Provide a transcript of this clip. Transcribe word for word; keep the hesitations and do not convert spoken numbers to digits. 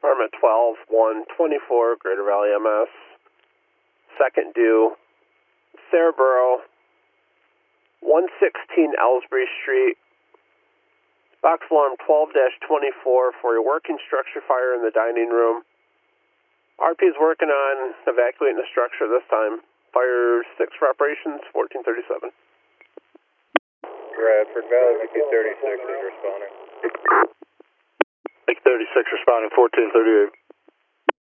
Department twelve, one twenty-four, Greater Valley M S. Second due, Sarahboro, one sixteen Ellsbury Street. Box alarm twelve dash twenty-four for a working structure fire in the dining room. R P is working on evacuating the structure this time. Fire six for operations, fourteen thirty-seven. Bradford Valley, V Q thirty-six is responding. V Q thirty-six responding, fourteen thirty-eight.